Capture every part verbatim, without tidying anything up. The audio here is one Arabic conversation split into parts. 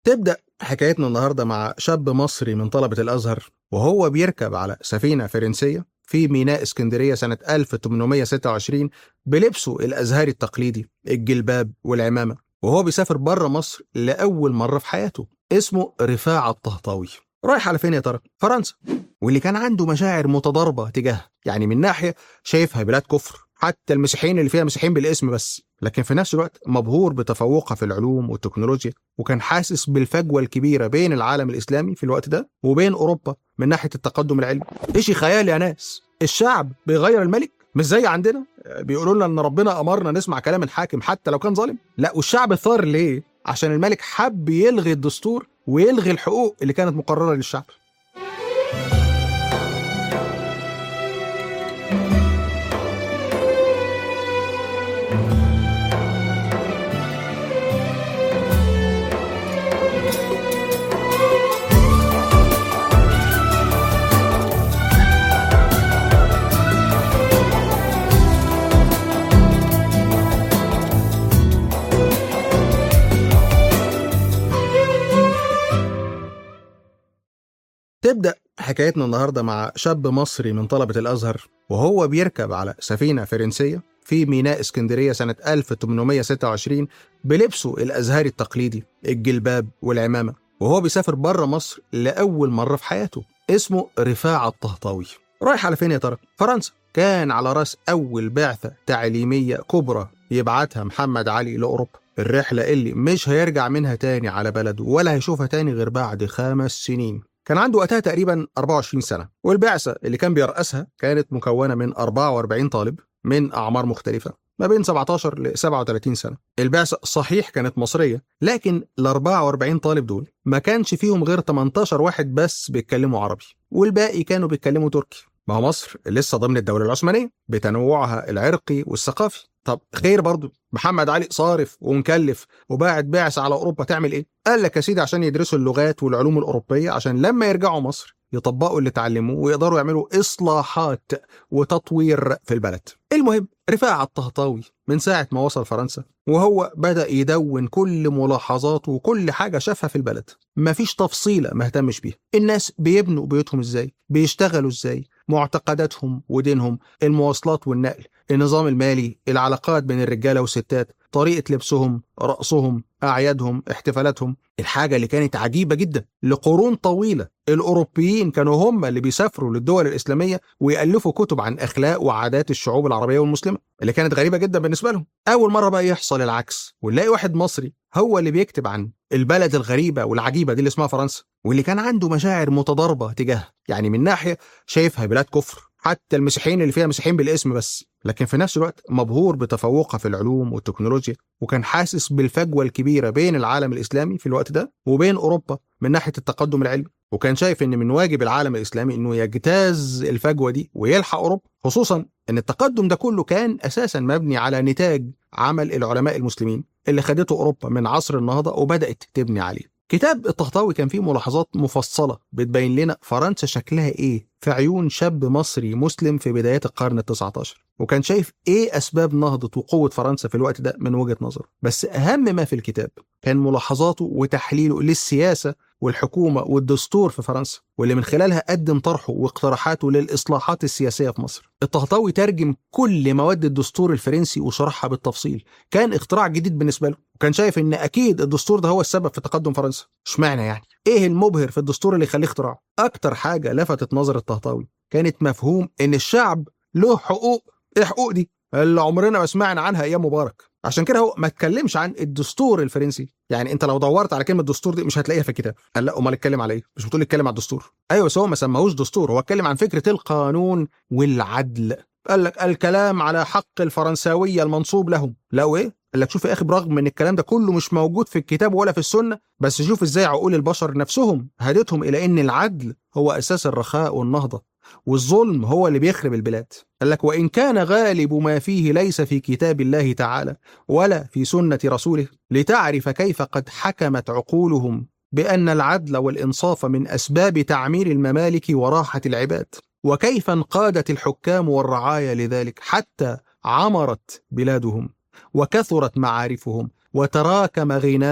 تبدأ حكايتنا النهاردة مع شاب مصري من طلبة الأزهر وهو بيركب على سفينة فرنسية في ميناء اسكندرية سنة ألف وثمانمائة وستة وعشرين بلبسه الأزهري التقليدي الجلباب والعمامة، وهو بيسافر بره مصر لأول مرة في حياته. اسمه رفاعة الطهطاوي. رايح على فين يا ترى؟ فرنسا. واللي كان عنده مشاعر متضاربة تجاهها، يعني من ناحية شايفها بلاد كفر، حتى المسيحيين اللي فيها مسيحيين بالاسم بس، لكن في نفس الوقت مبهور بتفوقها في العلوم والتكنولوجيا، وكان حاسس بالفجوة الكبيرة بين العالم الإسلامي في الوقت ده وبين أوروبا من ناحية التقدم العلمي. إيش خيال يا ناس، الشعب بيغير الملك مش زي عندنا، بيقولوا لنا ان ربنا امرنا نسمع كلام الحاكم حتى لو كان ظالم. لا، والشعب ثار ليه؟ عشان الملك حب يلغي الدستور ويلغي الحقوق اللي كانت مقررة للشعب. تبدأ حكايتنا النهاردة مع شاب مصري من طلبة الأزهر وهو بيركب على سفينة فرنسية في ميناء اسكندرية سنة ألف وثمانمائة وستة وعشرين بلبسه الأزهري التقليدي الجلباب والعمامة، وهو بيسافر بره مصر لأول مرة في حياته. اسمه رفاعة الطهطاوي. رايح على فين يا ترى؟ فرنسا. كان على رأس أول بعثة تعليمية كبرى يبعتها محمد علي لأوروبا، الرحلة اللي مش هيرجع منها تاني على بلده ولا هيشوفها تاني غير بعد خمس سنين. كان عنده وقتها تقريبا أربعة وعشرين سنة، والبعثة اللي كان بيرأسها كانت مكونة من أربعة وأربعين طالب من أعمار مختلفة ما بين سبعة عشر ل سبعة وثلاثين سنة. البعثة صحيح كانت مصرية، لكن ال أربعة وأربعين طالب دول ما كانش فيهم غير ثمانية عشر واحد بس بيتكلموا عربي، والباقي كانوا بيتكلموا تركي. ما هو مصر لسه ضمن الدولة العثمانية بتنوعها العرقي والثقافي. طب خير برضو، محمد علي صارف ومكلف وباعت بعث على أوروبا تعمل إيه؟ قال لك يا سيدي عشان يدرسوا اللغات والعلوم الأوروبية، عشان لما يرجعوا مصر يطبقوا اللي اتعلموه ويقدروا يعملوا إصلاحات وتطوير في البلد. المهم، رفاعة الطهطاوي من ساعة ما وصل فرنسا وهو بدأ يدون كل ملاحظاته وكل حاجة شافها في البلد. مفيش تفصيلة ما اهتمش بيها. الناس بيبنوا بيوتهم ازاي، بيشتغلوا ازاي، معتقداتهم ودينهم، المواصلات والنقل، النظام المالي، العلاقات بين الرجالة والستات، طريقة لبسهم، رقصهم، أعيادهم، احتفالاتهم. الحاجة اللي كانت عجيبة جدا، لقرون طويلة الأوروبيين كانوا هم اللي بيسافروا للدول الإسلامية ويألفوا كتب عن أخلاق وعادات الشعوب العربية والمسلمة، اللي كانت غريبة جدا بالنسبة لهم. أول مرة بقى يحصل العكس، ونلاقي واحد مصري هو اللي بيكتب عن البلد الغريبة والعجيبة دي اللي اسمها فرنسا، واللي كان عنده مشاعر متضاربة تجاهها، يعني من ناحية شايفها بلاد كفر، حتى المسيحيين اللي فيها مسيحيين بالاسم بس، لكن في نفس الوقت مبهور بتفوقها في العلوم والتكنولوجيا، وكان حاسس بالفجوة الكبيرة بين العالم الإسلامي في الوقت ده وبين أوروبا من ناحية التقدم العلمي، وكان شايف إن من واجب العالم الإسلامي إنه يجتاز الفجوة دي ويلحق أوروبا، خصوصا إن التقدم ده كله كان أساسا مبني على نتاج عمل العلماء المسلمين اللي خدته أوروبا من عصر النهضة وبدأت تبني عليه. كتاب الطهطاوي كان فيه ملاحظات مفصلة بتبين لنا فرنسا شكلها إيه في عيون شاب مصري مسلم في بدايات القرن التاسع عشر، وكان شايف إيه أسباب نهضة وقوة فرنسا في الوقت ده من وجهة نظره. بس أهم ما في الكتاب كان ملاحظاته وتحليله للسياسة والحكومة والدستور في فرنسا، واللي من خلالها قدم طرحه واقتراحاته للإصلاحات السياسية في مصر. الطهطاوي ترجم كل مواد الدستور الفرنسي وشرحها بالتفصيل، كان اختراع جديد بالنسبة له، وكان شايف إن أكيد الدستور ده هو السبب في تقدم فرنسا. اشمعنى يعني؟ إيه المبهر في الدستور اللي يخليه اختراع؟ أكتر حاجة لفتت نظر الطهطاوي كانت مفهوم إن الشعب له حقوق. إيه حقوق دي؟ اللي عمرنا ما سمعنا عنها أيام مبارك. عشان كده هو ما اتكلمش عن الدستور الفرنسي، يعني انت لو دورت على كلمه دستور دي مش هتلاقيها في الكتاب. قال لا، امال اتكلم على ايه؟ مش بتقول اتكلم على الدستور؟ ايوه، بس هو ما سماهوش دستور، هو اتكلم عن فكره القانون والعدل. قال لك الكلام على حق الفرنساويه المنصوب لهم. لا ايه؟ قال لك شوف يا اخي، برغم ان الكلام ده كله مش موجود في الكتاب ولا في السنه، بس شوف ازاي عقول البشر نفسهم هدتهم الى ان العدل هو اساس الرخاء والنهضه، والظلم هو اللي بيخرب البلاد. قال لك وإن كان غالب ما فيه ليس في كتاب الله تعالى ولا في سنة رسوله، لتعرف كيف قد حكمت عقولهم بأن العدل والإنصاف من أسباب تعمير الممالك وراحة العباد، وكيف انقادت الحكام والرعايا لذلك حتى عمرت بلادهم وكثرت معارفهم وتراكم غناهم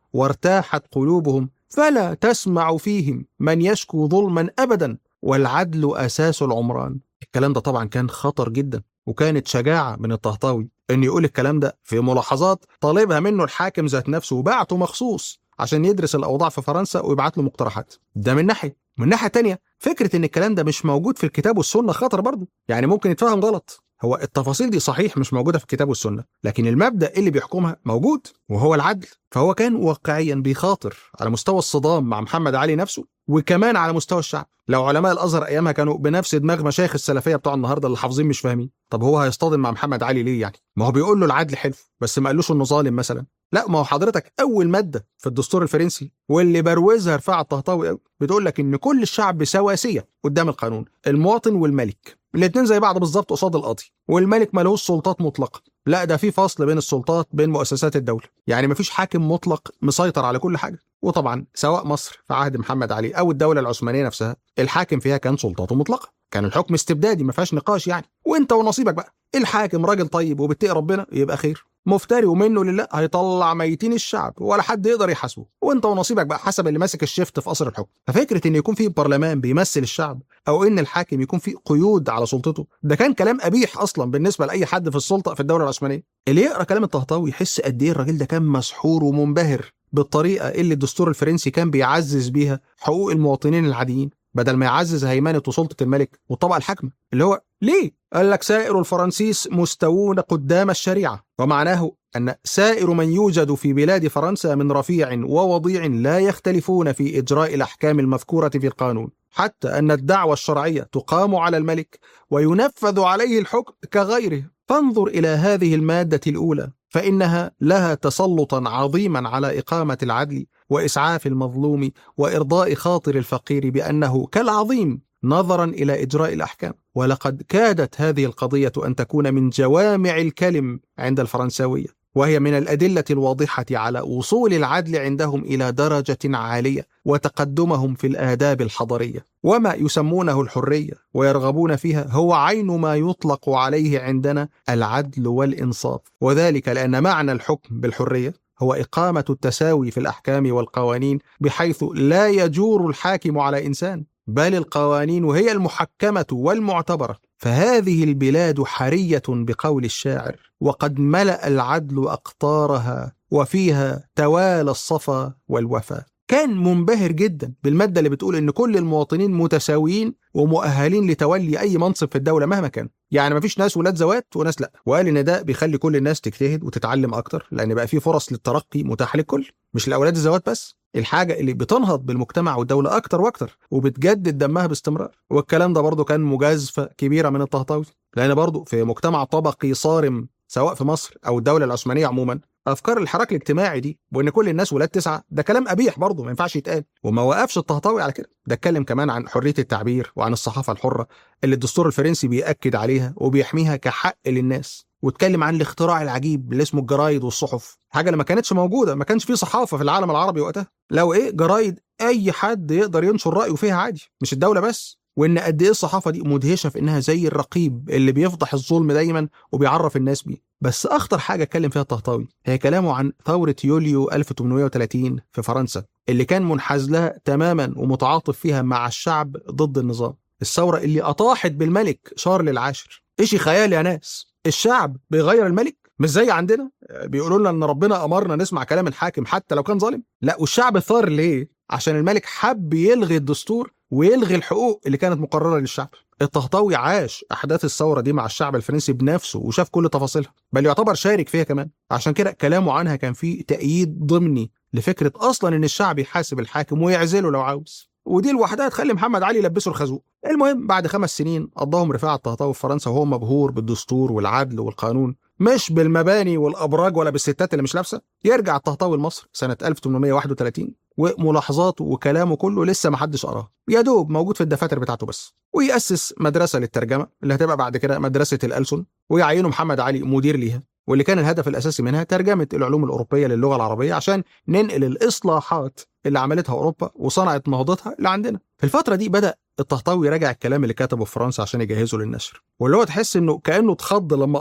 وارتاحت قلوبهم فلا تسمع فيهم من يشكو ظلما أبدا والعدل أساس العمران. الكلام ده طبعا كان خطر جدا، وكانت شجاعة من الطهطاوي إن يقول الكلام ده في ملاحظات طالبها منه الحاكم ذات نفسه، وبعته مخصوص عشان يدرس الأوضاع في فرنسا ويبعت له مقترحات. ده من ناحية. من ناحية تانية، فكرة إن الكلام ده مش موجود في الكتاب والسنة خطر برضه، يعني ممكن يتفهم غلط. هو التفاصيل دي صحيح مش موجودة في الكتاب والسنة، لكن المبدأ اللي بيحكمها موجود وهو العدل. فهو كان واقعيا بيخاطر على مستوى الصدام مع محمد علي نفسه، وكمان على مستوى الشعب. لو علماء الأزهر أيامها كانوا بنفس دماغ مشايخ السلفية بتوع النهاردة اللي حافظين مش فاهمين، طب هو هيصطدم مع محمد علي ليه يعني؟ ما هو بيقول له العدل حلو، بس ما قالوش إنه ظالم مثلا. لا، ما هو حضرتك أول مادة في الدستور الفرنسي واللي بروزها رفاعة الطهطاوي بتقول لك إن كل الشعب سواسية قدام القانون، المواطن والملك الاتنين زي بعض بالظبط قصاد القاضي، والملك ملوش سلطات مطلقة. لا، ده في فصل بين السلطات بين مؤسسات الدولة، يعني مفيش حاكم مطلق مسيطر على كل حاجة. وطبعا سواء مصر في عهد محمد علي أو الدولة العثمانية نفسها، الحاكم فيها كان سلطاته مطلقة، كان الحكم استبدادي ما فيهاش نقاش يعني. وانت ونصيبك بقى، الحاكم راجل طيب وبيتقي ربنا يبقى خير، مفتري ومنه لله هيطلع ميتين الشعب ولا حد يقدر يحاسبه، وانت ونصيبك بقى حسب اللي ماسك الشفت في قصر الحكم. ففكرة ان يكون في برلمان بيمثل الشعب او ان الحاكم يكون في قيود على سلطته، ده كان كلام قبيح اصلا بالنسبه لاي حد في السلطه في الدوله العثمانيه. اللي يقرا كلام الطهطاوي يحس قد ايه الراجل ده كان مسحور ومنبهر بالطريقه اللي الدستور الفرنسي كان بيعزز بيها حقوق المواطنين العاديين، بدل ما يعزز هيمنه وسلطه الملك والطبقه الحاكمه. اللي هو ليه؟ قال لك سائر الفرنسيس مستوون قدام الشريعه، ومعناه أن سائر من يوجد في بلاد فرنسا من رفيع ووضيع لا يختلفون في إجراء الأحكام المذكورة في القانون، حتى أن الدعوة الشرعية تقام على الملك وينفذ عليه الحكم كغيره. فانظر إلى هذه المادة الأولى، فإنها لها تسلطا عظيما على إقامة العدل وإسعاف المظلوم وإرضاء خاطر الفقير بأنه كالعظيم نظرا إلى إجراء الأحكام. ولقد كادت هذه القضية أن تكون من جوامع الكلم عند الفرنساوية، وهي من الأدلة الواضحة على وصول العدل عندهم إلى درجة عالية وتقدمهم في الآداب الحضرية. وما يسمونه الحرية ويرغبون فيها هو عين ما يطلق عليه عندنا العدل والإنصاف، وذلك لأن معنى الحكم بالحرية هو إقامة التساوي في الأحكام والقوانين، بحيث لا يجور الحاكم على إنسان، بل القوانين هي المحكمة والمعتبرة. فهذه البلاد حرية بقول الشاعر، وقد ملأ العدل أقطارها وفيها توالى الصفا والوفا. كان منبهر جدا بالمادة اللي بتقول إن كل المواطنين متساويين ومؤهلين لتولي أي منصب في الدولة مهما كان، يعني مفيش ناس ولاد زوات وناس لأ. وقال إن ده بيخلي كل الناس تجتهد وتتعلم أكتر، لأن بقى فيه فرص للترقي متاحة للكل، مش لأولاد الزوات بس. الحاجة اللي بتنهض بالمجتمع والدولة أكتر وأكتر وبتجدد دمها باستمرار. والكلام ده برضو كان مجازفة كبيرة من الطهطاوي، لأن برضو في مجتمع طبقي صارم سواء في مصر أو الدولة العثمانية عموما، أفكار الحراك الاجتماعي دي وإن كل الناس ولاد تسعة ده كلام قبيح برضه ما ينفعش يتقال. وما وقفش الطهطاوي على كده، ده اتكلم كمان عن حرية التعبير وعن الصحافة الحرة اللي الدستور الفرنسي بيأكد عليها وبيحميها كحق للناس، واتكلم عن الاختراع العجيب اللي اسمه الجرايد والصحف، حاجة اللي ما كانتش موجودة، ما كانش فيه صحافة في العالم العربي وقتها. لو إيه جرايد أي حد يقدر ينشر رأيه فيها عادي، مش الدولة بس. وإن قد إيه الصحافة دي مدهشة في إنها زي الرقيب اللي بيفضح الظلم دايما وبيعرف الناس بيه. بس أخطر حاجة اتكلم فيها الطهطاوي هي كلامه عن ثورة يوليو ألف وثمانمائة وثلاثين في فرنسا، اللي كان منحاز لها تماما ومتعاطف فيها مع الشعب ضد النظام. الثورة اللي أطاحت بالملك شارل العاشر. إيش خيال يا ناس، الشعب بيغير الملك؟ مش زي عندنا بيقولوا لنا إن ربنا أمرنا نسمع كلام الحاكم حتى لو كان ظالم. لا، والشعب ثار ليه؟ عشان الملك حب يلغي الدستور ويلغي الحقوق اللي كانت مقررة للشعب. الطهطاوي عاش أحداث الثورة دي مع الشعب الفرنسي بنفسه وشاف كل تفاصيلها، بل يعتبر شارك فيها كمان. عشان كده كلامه عنها كان فيه تأييد ضمني لفكرة أصلا إن الشعب يحاسب الحاكم ويعزله لو عاوز، ودي لوحدها تخلي محمد علي يلبسه الخازوق. المهم بعد خمس سنين قضاهم رفاعة الطهطاوي في فرنسا وهو مبهور بالدستور والعدل والقانون، مش بالمباني والأبراج ولا بالستات اللي مش لابسة. يرجع الطهطاوي لمصر سنة ألف وثمانمائة وواحد وثلاثين وملاحظاته وكلامه كله لسه ما حدش قراه، يا دوب موجود في الدفاتر بتاعته بس. ويأسس مدرسة للترجمة اللي هتبقى بعد كده مدرسة الألسن، ويعينه محمد علي مدير ليها، واللي كان الهدف الأساسي منها ترجمة العلوم الأوروبية للغة العربية عشان ننقل الإصلاحات اللي عملتها أوروبا وصنعت نهضتها اللي عندنا. في الفترة دي بدأ الطهطاوي يراجع الكلام اللي كتبه في فرنسا عشان يجهزه للنشر، واللي هو تحس إنه كأنه اتخض لما قراه،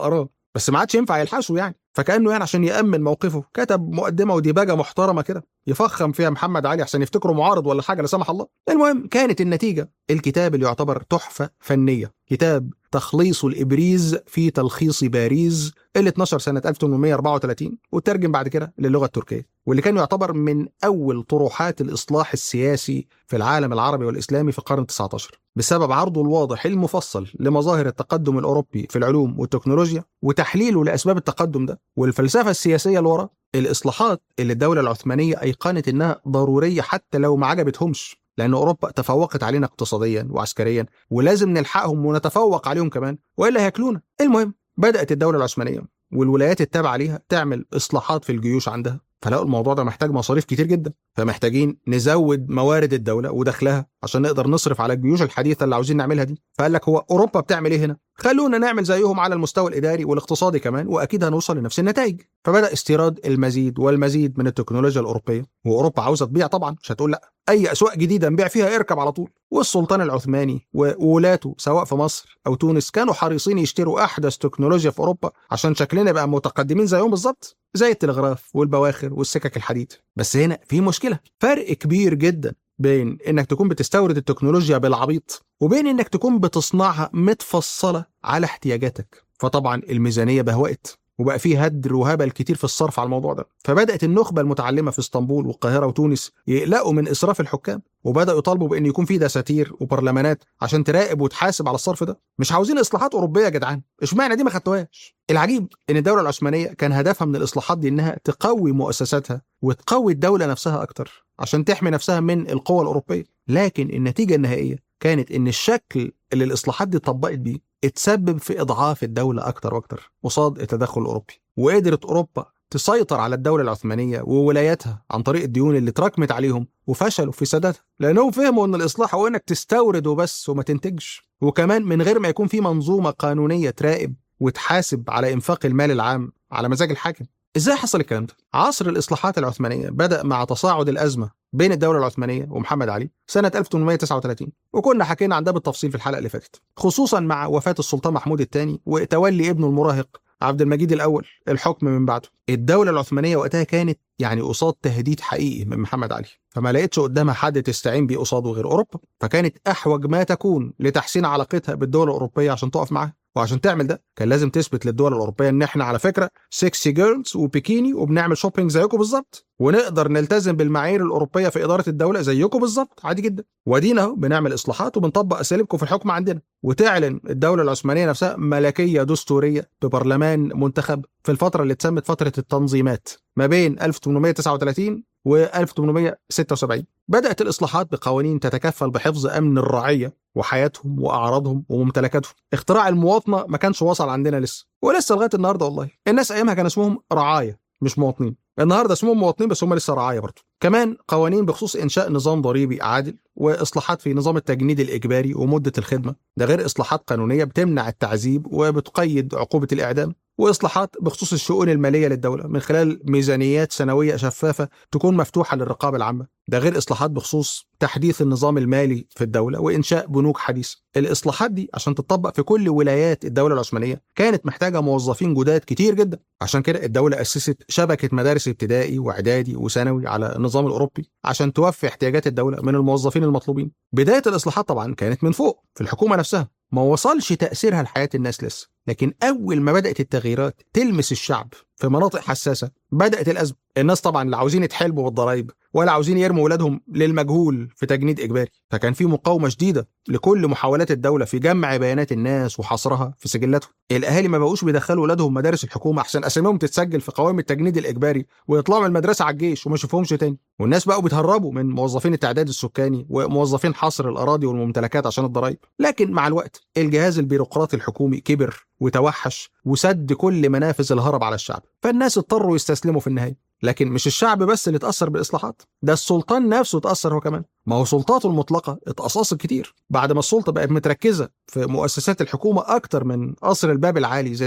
بس ما عادش ينفع يلحسه يعني، فكأنه يعني عشان يأمن موقفه كتب مقدمة وديباجة محترمة كده يفخم فيها محمد علي عشان يفتكروا معارض ولا حاجة لا سمح الله. المهم كانت النتيجة الكتاب اللي يعتبر تحفة فنية، كتاب تخليص الإبريز في تلخيص باريس، اللي اتنشر سنة ألف وثمانمائة وأربعة وثلاثين وترجم بعد كده للغة التركية، واللي كان يعتبر من أول طروحات الإصلاح السياسي في العالم العربي والإسلامي في القرن التاسع عشر، بسبب عرضه الواضح المفصل لمظاهر التقدم الأوروبي في العلوم والتكنولوجيا وتحليله لأسباب التقدم ده والفلسفة السياسية اللي وراه. الإصلاحات اللي الدولة العثمانية أيقنت إنها ضرورية حتى لو ما عجبتهمش، لأن أوروبا تفوقت علينا اقتصاديا وعسكريا ولازم نلحقهم ونتفوق عليهم كمان وإلا هياكلونا. المهم بدأت الدولة العثمانية والولايات التابعة ليها تعمل إصلاحات في الجيوش عندها، فلقوا الموضوع ده محتاج مصاريف كتير جدا، فمحتاجين نزود موارد الدولة ودخلها عشان نقدر نصرف على الجيوش الحديثة اللي عاوزين نعملها دي. فقال لك هو أوروبا بتعمل إيه هنا؟ خلونا نعمل زيهم على المستوى الإداري والاقتصادي كمان، وأكيد هنوصل لنفس النتائج. فبدأ استيراد المزيد والمزيد من التكنولوجيا الأوروبية، وأوروبا عاوزة تبيع طبعا، مش هتقول لا، أي أسواق جديدة نبيع فيها اركب على طول. والسلطان العثماني وولاته سواء في مصر أو تونس كانوا حريصين يشتروا أحدث تكنولوجيا في أوروبا عشان شكلنا بقى متقدمين زيهم بالظبط، زي التلغراف والبواخر والسكك الحديد. بس هنا في مشكلة، فرق كبير جدا بين انك تكون بتستورد التكنولوجيا بالعبيط وبين انك تكون بتصنعها متفصلة على احتياجاتك. فطبعا الميزانية بهوقت وبقى فيه هدر وهبل كتير في الصرف على الموضوع ده، فبدأت النخبة المتعلمة في اسطنبول والقاهرة وتونس يقلقوا من إسراف الحكام، وبدأوا يطالبوا بأن يكون فيه دساتير وبرلمانات عشان تراقب وتحاسب على الصرف ده. مش عاوزين إصلاحات أوروبية يا جدعان، اشمعنى دي ما خدتوهاش؟ العجيب ان الدولة العثمانية كان هدفها من الإصلاحات دي انها تقوي مؤسساتها وتقوي الدولة نفسها اكتر عشان تحمي نفسها من القوى الأوروبية، لكن النتيجة النهائية كانت ان الشكل اللي الإصلاحات دي طبقت بيه اتسبب في إضعاف الدولة أكتر وأكتر قصاد التدخل الأوروبي. وقدرت أوروبا تسيطر على الدولة العثمانية وولاياتها عن طريق الديون اللي تراكمت عليهم، وفشلوا في سدادها لأنهم فهموا أن الإصلاح هو أنك تستورد وبس وما تنتجش، وكمان من غير ما يكون في منظومة قانونية تراقب وتحاسب على إنفاق المال العام على مزاج الحاكم. إزاي حصل الكلام ده؟ عصر الإصلاحات العثمانية بدأ مع تصاعد الأزمة بين الدولة العثمانية ومحمد علي سنة ألف وثمانمائة وتسعة وثلاثين، وكنا حكينا عن ده بالتفصيل في الحلقة اللي فاتت، خصوصا مع وفاة السلطان محمود الثاني وتولي ابنه المراهق عبد المجيد الأول الحكم من بعده. الدولة العثمانية وقتها كانت يعني قصاد تهديد حقيقي من محمد علي، فما لقيتش قدامها حد تستعين بيه قصاده غير أوروبا، فكانت أحوج ما تكون لتحسين علاقتها بالدول الأوروبية عشان تقف معاها. وعشان تعمل ده كان لازم تثبت للدول الأوروبية ان احنا على فكرة سكسي جيرلز وبيكيني وبنعمل شوبينج زيكم بالظبط، ونقدر نلتزم بالمعايير الأوروبية في إدارة الدولة زيكم بالظبط عادي جدا، ودينا اهو بنعمل إصلاحات وبنطبق أساليبكم في الحكم عندنا. وتعلن الدولة العثمانية نفسها ملكية دستورية ببرلمان منتخب في الفترة اللي اتسمت فترة التنظيمات ما بين ألف وثمانمائة وتسعة وثلاثين و ألف وثمانمائة وستة وسبعين. بدأت الإصلاحات بقوانين تتكفل بحفظ أمن الرعية وحياتهم وأعراضهم وممتلكاتهم. اختراع المواطنة ما كانش وصل عندنا لسه، ولسه لغاية النهاردة والله الناس أيامها كان اسمهم رعاية مش مواطنين، النهاردة اسمهم مواطنين بس هم لسه رعاية برضه. كمان قوانين بخصوص إنشاء نظام ضريبي عادل، وإصلاحات في نظام التجنيد الإجباري ومدة الخدمة، ده غير إصلاحات قانونية بتمنع التعذيب وبتقيد عقوبة الإعدام، وإصلاحات بخصوص الشؤون المالية للدولة من خلال ميزانيات سنوية شفافة تكون مفتوحة للرقابة العامة، ده غير إصلاحات بخصوص تحديث النظام المالي في الدولة وإنشاء بنوك حديثة. الإصلاحات دي عشان تطبق في كل ولايات الدولة العثمانية كانت محتاجة موظفين جداد كتير جدا، عشان كده الدولة أسست شبكة مدارس ابتدائي وإعدادي وثانوي على النظام الأوروبي عشان توفي احتياجات الدولة من الموظفين المطلوبين. بداية الإصلاحات طبعا كانت من فوق في الحكومة نفسها، ما وصلش تأثيرها لحياة الناس لسه، لكن أول ما بدأت التغييرات تلمس الشعب في مناطق حساسة بدأت الأزمة. الناس طبعا لا عاوزين يتحلبوا بالضرائب ولا عاوزين يرموا ولادهم للمجهول في تجنيد إجباري، فكان في مقاومة شديدة لكل محاولات الدولة في جمع بيانات الناس وحصرها في سجلاتهم. الأهالي ما بقوش بيدخلوا ولادهم مدارس الحكومة أحسن أساميهم تتسجل في قوائم التجنيد الإجباري ويطلعوا من المدرسة على الجيش وما يشوفهمش تاني. والناس بقوا بيتهربوا من موظفين التعداد السكاني وموظفين حصر الأراضي والممتلكات عشان الضرائب. لكن مع الوقت الجهاز البيروقراطي الحكومي كبر وتوحش وسد كل منافذ الهرب على الشعب، فالناس اضطروا يستسلموا في النهاية. لكن مش الشعب بس اللي اتأثر بالإصلاحات، ده السلطان نفسه اتأثر هو كمان، ما هو سلطاته المطلقة اتقصصت كتير بعد ما السلطة بقت متركزة في مؤسسات الحكومة أكتر من قصر الباب العالي زي زمان.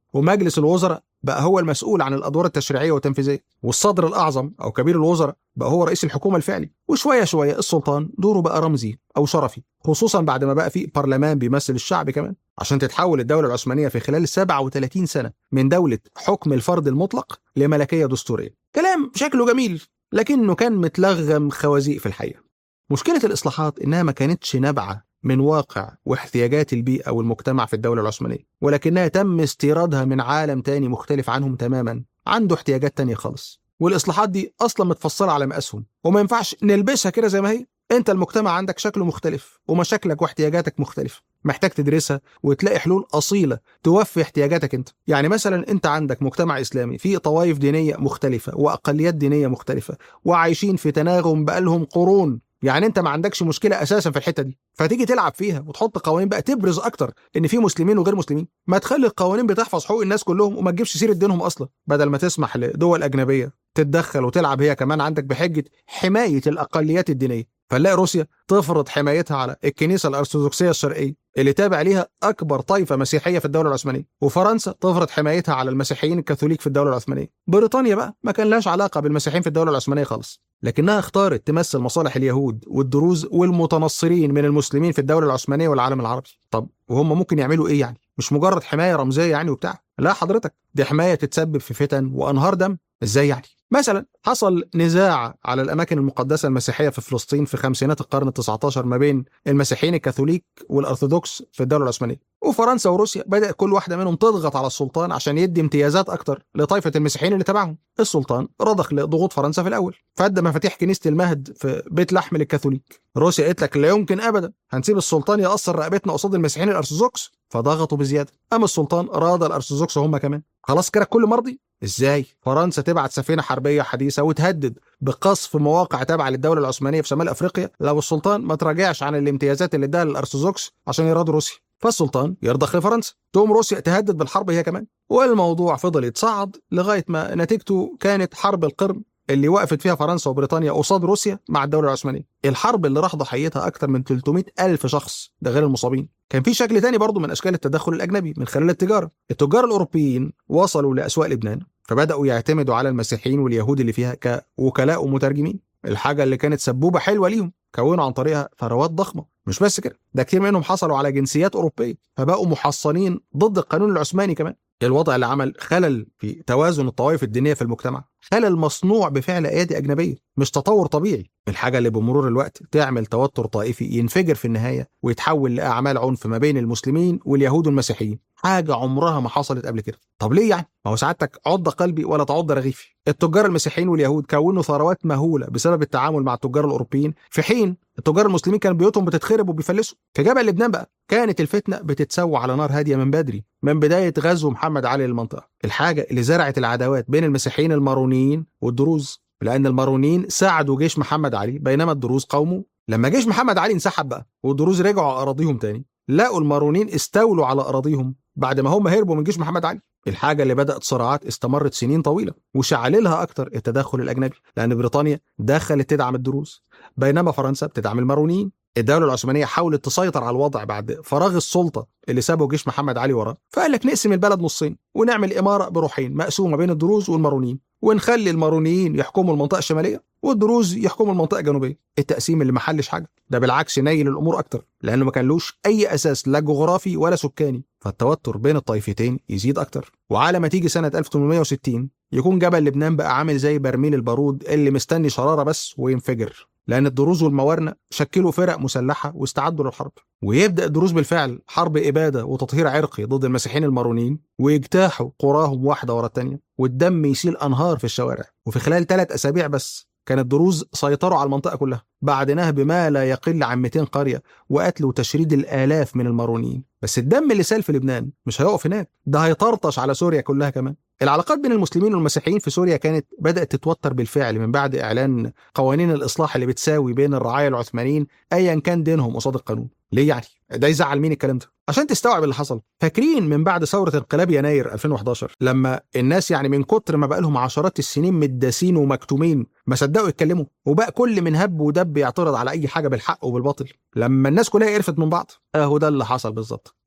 ومجلس الوزراء بقى هو المسؤول عن الأدوار التشريعية والتنفيذية، والصدر الأعظم أو كبير الوزراء بقى هو رئيس الحكومة الفعلي. وشوية شوية السلطان دوره بقى رمزي أو شرفي، خصوصا بعد ما بقى فيه برلمان بيمثل الشعب كمان، عشان تتحول الدولة العثمانية في خلال سبعة وثلاثين سنة من دولة حكم الفرد المطلق لملكية دستورية. كلام شكله جميل، لكنه كان متلغم خوازيق في الحقيقة. مشكلة الإصلاحات إنها ما كانتش نابعة من واقع واحتياجات البيئة والمجتمع في الدولة العثمانية، ولكنها تم استيرادها من عالم تاني مختلف عنهم تماما، عنده احتياجات تانية خالص. والإصلاحات دي أصلا متفصلة على مقاسهم، وما ينفعش نلبسها كده زي ما هي. أنت المجتمع عندك شكله مختلف، ومشاكلك واحتياجاتك مختلفة، محتاج تدرسها وتلاقي حلول أصيلة توفي احتياجاتك أنت. يعني مثلا أنت عندك مجتمع إسلامي فيه طوائف دينية مختلفة وأقليات دينية مختلفة، وعايشين في تناغم بقالهم قرون. يعني انت ما عندكش مشكله اساسا في الحته دي، فتيجي تلعب فيها وتحط قوانين بقى تبرز اكتر ان في مسلمين وغير مسلمين. ما تخلي القوانين بتحفظ حقوق الناس كلهم وما تجيبش سيره دينهم اصلا، بدل ما تسمح لدول اجنبيه تتدخل وتلعب هي كمان عندك بحجه حمايه الاقليات الدينيه. فنلاقي روسيا تفرض حمايتها على الكنيسه الارثوذكسيه الشرقيه اللي تابع ليها اكبر طائفه مسيحيه في الدوله العثمانيه، وفرنسا تفرض حمايتها على المسيحيين الكاثوليك في الدوله العثمانيه. بريطانيا بقى ما كان لهاش علاقه بالمسيحيين في الدوله العثمانيه خالص، لكنها اختارت تمثل مصالح اليهود والدروز والمتنصرين من المسلمين في الدوله العثمانيه والعالم العربي. طب وهم ممكن يعملوا ايه يعني؟ مش مجرد حمايه رمزيه يعني وبتاع، لا حضرتك، دي حمايه تتسبب في فتن وانهار دم. ازاي يعني؟ مثلا حصل نزاع على الأماكن المقدسة المسيحية في فلسطين في خمسينات القرن التاسع عشر ما بين المسيحيين الكاثوليك والأرثوذكس في الدولة العثمانية، وفرنسا وروسيا بدأ كل واحدة منهم تضغط على السلطان عشان يدي امتيازات أكتر لطائفة المسيحيين اللي تبعهم. السلطان رضخ لضغوط فرنسا في الأول، فادى مفاتيح كنيسة المهد في بيت لحم للكاثوليك. روسيا قالت لك لا يمكن أبدا هنسيب السلطان يقصر رقبتنا قصاد المسيحيين الأرثوذكس، فضغطوا بزيادة. أما السلطان راضى الأرثوذكس هم كمان. خلاص كده كل مرضي. ازاي فرنسا تبعت سفينه حربيه حديثه وتهدد بقصف مواقع تابعه للدوله العثمانيه في شمال افريقيا لو السلطان ما تراجعش عن الامتيازات اللي اداها للارثوذكس عشان يرادوا روسيا؟ فالسلطان يرضخ لفرنسا، تقوم روسيا تهدد بالحرب هي كمان. والموضوع فضل يتصاعد لغايه ما نتيجته كانت حرب القرم اللي وقفت فيها فرنسا وبريطانيا قصاد روسيا مع الدوله العثمانيه. الحرب اللي راح ضحيتها اكثر من ثلاثمائة ألف شخص، ده غير المصابين. كان في شكل تاني برضو من اشكال التدخل الاجنبي من خلال التجاره. التجار الاوروبيين وصلوا لاسواق لبنان، فبداوا يعتمدوا على المسيحيين واليهود اللي فيها كوكلاء ومترجمين، الحاجه اللي كانت سبوبه حلوه ليهم، كونوا عن طريقها ثروات ضخمه. مش بس كده، ده كتير منهم حصلوا على جنسيات اوروبيه، فبقوا محصنين ضد القانون العثماني كمان. الوضع اللي عمل خلل في توازن الطوائف الدينيه في المجتمع، خلل مصنوع بفعل ايادي اجنبيه، مش تطور طبيعي. الحاجه اللي بمرور الوقت تعمل توتر طائفي ينفجر في النهايه ويتحول لاعمال عنف ما بين المسلمين واليهود والمسيحيين، حاجه عمرها ما حصلت قبل كده. طب ليه يعني؟ ما هو سعادتك عض قلبي ولا تعض رغيفي. التجار المسيحيين واليهود كونوا ثروات مهوله بسبب التعامل مع التجار الاوروبيين، في حين التجار المسلمين كان بيوتهم بتتخرب وبيفلسوا. في جبل لبنان بقى كانت الفتنه بتتسوى على نار هاديه من بدري، من بدايه غزو محمد علي للمنطقه، الحاجه اللي زرعت العداوات بين المسيحيين المارونيين والدروز، لان المارونيين ساعدوا جيش محمد علي بينما الدروز قاوموا. لما جيش محمد علي انسحب بقى والدروز رجعوا اراضيهم تاني، لقوا المارونيين استولوا على اراضيهم بعد ما هم هربوا من جيش محمد علي، الحاجه اللي بدات صراعات استمرت سنين طويله وشعللها اكتر التدخل الاجنبي، لان بريطانيا دخلت تدعم الدروز بينما فرنسا بتدعم المارونيين. الدوله العثمانيه حاولت تسيطر على الوضع بعد فراغ السلطه اللي سابه جيش محمد علي وراه، فقال لك نقسم البلد نصين ونعمل اماره بروحين مقسومه بين الدروز والمارونيين، ونخلي المارونيين يحكموا المنطقه الشماليه والدروز يحكموا المنطقه الجنوبيه. التقسيم اللي ما حلش حاجه، ده بالعكس نيل الامور اكتر، لانه ما كانلوش اي اساس لا جغرافي ولا سكاني، فالتوتر بين الطائفتين يزيد اكتر. وعلى ما تيجي سنه ألف وثمانمائة وستين يكون جبل لبنان بقى عامل زي برميل البارود اللي مستني شراره بس وينفجر، لأن الدروز والموارنة شكلوا فرق مسلحة واستعدوا للحرب. ويبدأ الدروز بالفعل حرب إبادة وتطهير عرقي ضد المسيحيين المارونيين، ويجتاحوا قراهم واحدة ورا التانية، والدم يسيل أنهار في الشوارع. وفي خلال ثلاث أسابيع بس كان الدروز سيطروا على المنطقة كلها بعد نهب ما لا يقل عن مئتين قرية وقتل وتشريد الآلاف من المارونيين. بس الدم اللي سال في لبنان مش هيقف هناك، ده هيطرطش على سوريا كلها كمان. العلاقات بين المسلمين والمسيحيين في سوريا كانت بدأت تتوتر بالفعل من بعد إعلان قوانين الإصلاح اللي بتساوي بين الرعايا العثمانيين أيا كان دينهم قصاد القانون. ليه يعني؟ ده يزعل مين الكلام ده؟ عشان تستوعب اللي حصل، فاكرين من بعد ثورة انقلاب يناير ألفين وأحد عشر لما الناس يعني من كتر ما بقى لهم عشرات السنين متداسين ومكتومين ما صدقوا يتكلموا، وبقى كل من هب ودب يعترض على أي حاجة بالحق وبالباطل، لما الناس كلها قرفت من بعض، اهو ده اللي حصل بالظبط.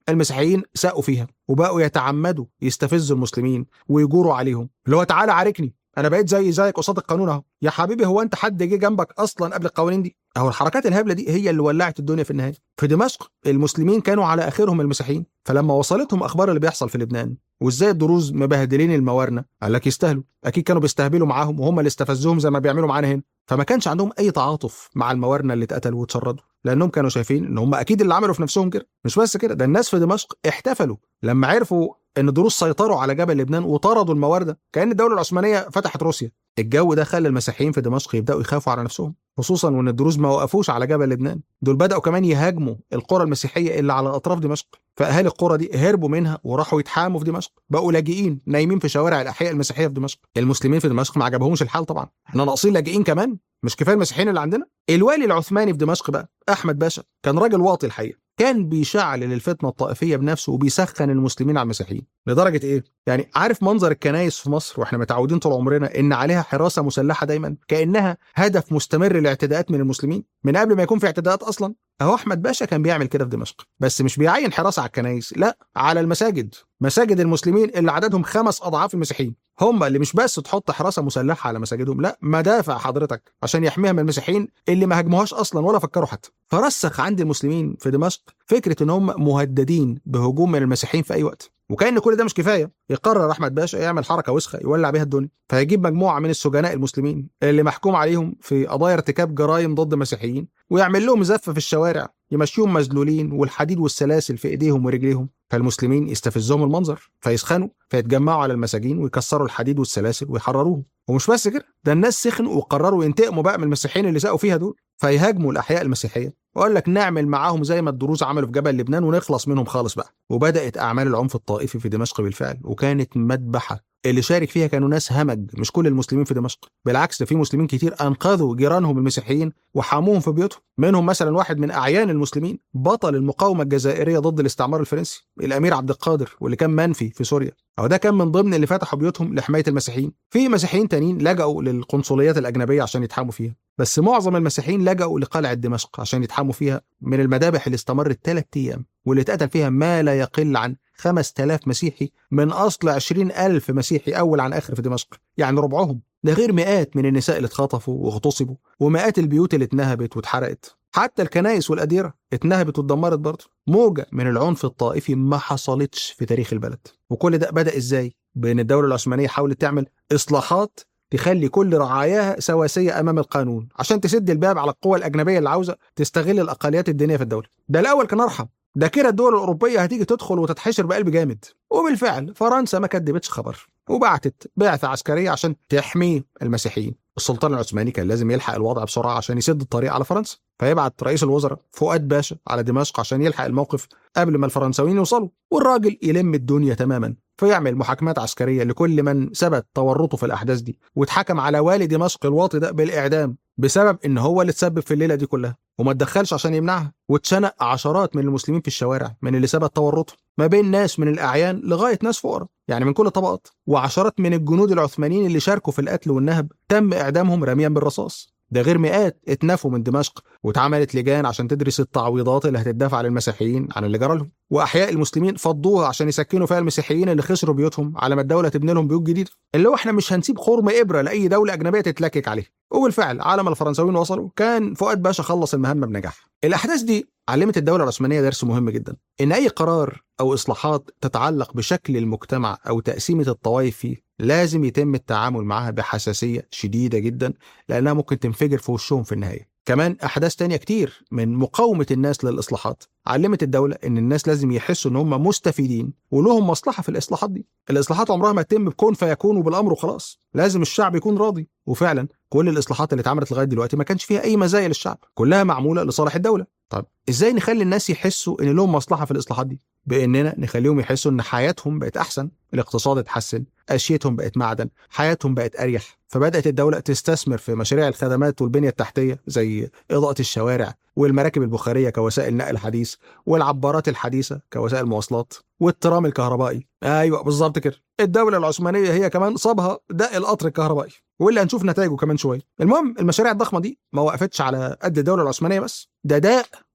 المسيحيين ساقوا فيها وبقوا يتعمدوا يستفزوا المسلمين ويجوروا عليهم، اللي هو تعالى عاركني، انا بقيت زي زيك قصاد القانون اهو. يا حبيبي هو انت حد جه جنبك اصلا قبل القوانين دي؟ اهو الحركات الهبله دي هي اللي ولعت الدنيا في النهايه. في دمشق المسلمين كانوا على اخرهم المسيحيين، فلما وصلتهم اخبار اللي بيحصل في لبنان وازاي الدروز مبهدلين الموارنه، قال لك يستاهلوا، اكيد كانوا بيستهبلوا معاهم وهم اللي استفزوهم زي ما بيعملوا معانا هنا. فما كانش عندهم اي تعاطف مع الموارنه اللي اتقتلوا واتشردوا، لانهم كانوا شايفين ان هم اكيد اللي عملوا في نفسهم كده. مش بس كده، ده الناس في دمشق احتفلوا لما عرفوا ان الدروز سيطروا على جبل لبنان وطردوا الموارده، كأن الدوله العثمانيه فتحت روسيا. الجو ده خلى المسيحيين في دمشق يبداوا يخافوا على نفسهم، خصوصا وان الدروز ما وقفوش على جبل لبنان، دول بداوا كمان يهاجموا القرى المسيحيه اللي على اطراف دمشق. فاهالي القرى دي هربوا منها وراحوا يتحاموا في دمشق، بقوا لاجئين نايمين في شوارع الاحياء المسيحيه في دمشق. المسلمين في دمشق ما عجبهمش الحال طبعا، احنا ناقصين لاجئين كمان، مش كفايه المسيحيين اللي عندنا. الوالي العثماني في دمشق بقى احمد باشا كان راجل واطي الحقيقه، كان بيشعل الفتنه الطائفيه بنفسه وبيسخن المسلمين على المسيحيين. لدرجه ايه؟ يعني عارف منظر الكنائس في مصر واحنا متعودين طول عمرنا ان عليها حراسه مسلحه دايما كانها هدف مستمر للاعتداءات من المسلمين من قبل ما يكون في اعتداءات اصلا؟ اهو احمد باشا كان بيعمل كده في دمشق، بس مش بيعين حراسه على الكنائس، لا، على المساجد، مساجد المسلمين اللي عددهم خمس اضعاف المسيحيين، هم اللي مش بس تحط حراسه مسلحه على مساجدهم، لا، مدافع حضرتك عشان يحميها من المسيحيين اللي ما هاجموهاش اصلا ولا فكروا حتى. فرسخ عند المسلمين في دمشق فكره ان هم مهددين بهجوم من المسيحيين في اي وقت. وكأن كل ده مش كفايه، يقرر احمد باشا يعمل حركه وسخه يولع بيها الدنيا، فيجيب مجموعه من السجناء المسلمين اللي محكوم عليهم في قضايا ارتكاب جرائم ضد المسيحيين ويعمل لهم زفه في الشوارع، يمشيهم مذلولين والحديد والسلاسل في ايديهم ورجليهم. فالمسلمين يستفزهم المنظر فيسخنوا فيتجمعوا على المساجين ويكسروا الحديد والسلاسل ويحرروهم. ومش بس كده، ده الناس سخنوا وقرروا ينتقموا بقى من المسيحيين اللي ساقوا فيها دول، فيهاجموا الاحياء المسيحيه وقال لك نعمل معاهم زي ما الدروز عملوا في جبل لبنان ونخلص منهم خالص بقى. وبدات اعمال العنف الطائفي في دمشق بالفعل، وكانت مذبحه اللي شارك فيها كانوا ناس همج، مش كل المسلمين في دمشق، بالعكس ده في مسلمين كتير انقذوا جيرانهم المسيحيين وحاموهم في بيوتهم. منهم مثلا واحد من اعيان المسلمين، بطل المقاومه الجزائريه ضد الاستعمار الفرنسي، الامير عبد القادر، واللي كان منفي في سوريا، او ده كان من ضمن اللي فتحوا بيوتهم لحمايه المسيحيين. في مسيحيين تانيين لجأوا للقنصليات الاجنبيه عشان يتحاموا فيها، بس معظم المسيحيين لجأوا لقلعه دمشق عشان يتحاموا فيها من المذابح اللي استمرت ثلاث ايام واللي اتقتل فيها ما لا يقل عن خمسة آلاف مسيحي من أصل عشرين ألف مسيحي أول عن آخر في دمشق، يعني ربعهم. ده غير مئات من النساء اللي اتخطفوا واغتصبوا، ومئات البيوت اللي اتنهبت واتحرقت، حتى الكنائس والأديرة اتنهبت واتدمرت برضه. موجة من العنف الطائفي ما حصلتش في تاريخ البلد. وكل ده بدأ إزاي؟ بأن الدولة العثمانية حاولت تعمل إصلاحات تخلي كل رعاياها سواسية أمام القانون عشان تسد الباب على القوى الأجنبية اللي عاوزة تستغل الأقليات الدينية في الدولة. ده الأول كان أرحم، ده كده الدول الأوروبية هتيجي تدخل وتتحشر بقلب جامد. وبالفعل فرنسا ما كدبتش خبر وبعتت بعثة عسكرية عشان تحمي المسيحيين. السلطان العثماني كان لازم يلحق الوضع بسرعة عشان يسد الطريق على فرنسا، فيبعت رئيس الوزراء فؤاد باشا على دمشق عشان يلحق الموقف قبل ما الفرنساويين يوصلوا، والراجل يلم الدنيا تماما، فيعمل محاكمات عسكرية لكل من ثبت تورطه في الأحداث دي، واتحكم على والي دمشق الواطي ده بالإعدام بسبب إن هو اللي تسبب في الليلة دي كلها وما تدخلش عشان يمنعها. واتشنق عشرات من المسلمين في الشوارع من اللي ثبت تورطه، ما بين ناس من الأعيان لغاية ناس فقراء، يعني من كل الطبقات. وعشرات من الجنود العثمانيين اللي شاركوا في القتل والنهب تم إعدامهم رميا بالرصاص. ده غير مئات اتنفوا من دمشق واتعملت لجان عشان تدرس التعويضات اللي هتدفع للمسيحيين عن اللي جرى لهم. واحياء المسلمين فضوها عشان يسكنوا فيها المسيحيين اللي خسروا بيوتهم على ما الدوله تبني لهم بيوت جديده، اللي هو احنا مش هنسيب خرم ابره لاي دوله اجنبيه تتلكك عليه. وبالفعل على ما الفرنساويين وصلوا كان فؤاد باشا خلص المهمه بنجاح. الاحداث دي علمت الدوله العثمانيه درس مهم جدا، ان اي قرار او اصلاحات تتعلق بشكل المجتمع او تقسيمه الطوائف فيه لازم يتم التعامل معها بحساسيه شديده جدا، لانها ممكن تنفجر في وشهم في النهايه. كمان أحداث تانية كتير من مقاومة الناس للإصلاحات علمت الدولة إن الناس لازم يحسوا إن هم مستفيدين ولهم مصلحة في الإصلاحات دي. الإصلاحات عمرها ما تتم بكون فيكون وبالأمر وخلاص، لازم الشعب يكون راضي. وفعلا كل الإصلاحات اللي اتعملت لغاية دلوقتي ما كانش فيها أي مزايا للشعب، كلها معمولة لصالح الدولة. طب إزاي نخلي الناس يحسوا إن لهم مصلحة في الإصلاحات دي؟ بإننا نخليهم يحسوا إن حياتهم بقت أحسن، الاقتصاد اتحسن، أشيتهم بقت معدن، حياتهم بقت أريح. فبدأت الدولة تستثمر في مشاريع الخدمات والبنية التحتية زي إضاءة الشوارع والمراكب البخارية كوسائل نقل حديث والعبارات الحديثة كوسائل مواصلات والترام الكهربائي. أيوة بالظبط كده، الدولة العثمانية هي كمان صابها دق القطر الكهربائي، واللي هنشوف نتائجه كمان شوية. المهم المشاريع الضخمة دي ما وقفتش على قد الدولة العثمانية بس، ده داء